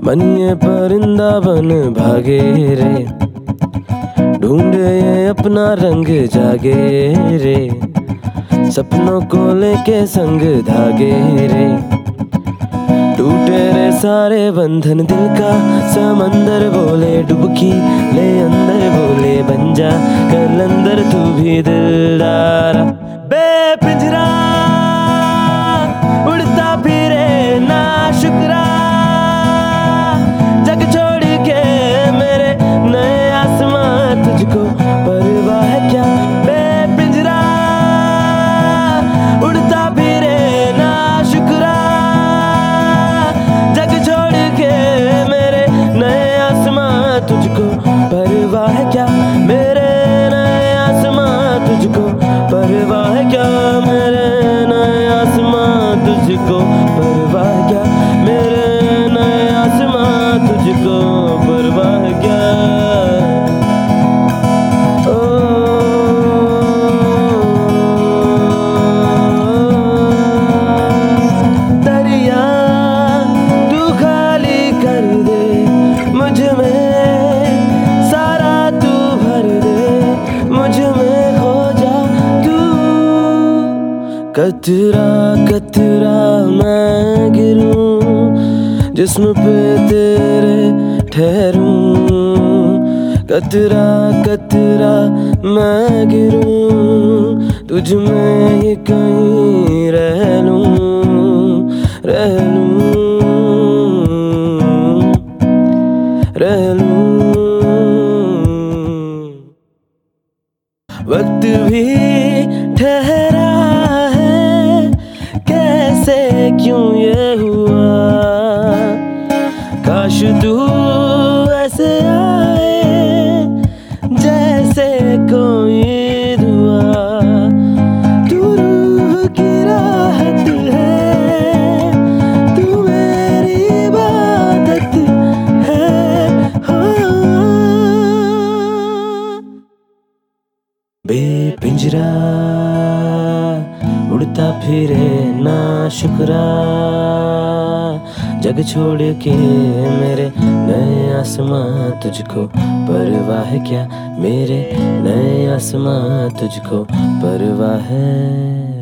मन ये परिंदा बन भागे रे, ढूंढे ये अपना रंग जागे रे, सपनों को लेके संग धागे रे। टूटे रे सारे बंधन दिल का समंदर, बोले डुबकी ले अंदर, बोले बन जा कलंदर तू भी दिलदारा। बेपिंजरा उड़ता फिरे ना शुक्रा, जग छोड़ के मेरे नए आसमां तुझको परवाह है क्या। बेपिंजरा उड़ता फिरे ना शुक्रा, जग छोड़ के मेरे नए आसमां तुझको परवाह है क्या। मेरे नए आसमां तुझको परवाह है क्या, मेरे नए आसमां तुझको परवाह है क्या, मेरे नए आसमां तुझको परवाह है क्या। दरिया तू खाली कर दे मुझ में, सारा तू भर दे मुझ में, हो जा तू। कतरा कतरा मैं गिरूं, जिस्म पे तेरे ठहरूं। कतरा कतरा मैं गिरूं, तुझ में ही कहीं रह लूं, रह लूं, रह लूं। वक्त भी ठहरा है, कैसे क्यों ये हुआ। काश तू ऐसे आए जैसे कोई दुआ। तू रूह की राहत है, तू मेरी इबादत है, हाँ। बेपिंजरा उड़ता फिरे ना शुक्रा, जग छोड़ के मेरे नए आसमां तुझको परवाह है क्या, मेरे नए आसमां तुझको परवाह है।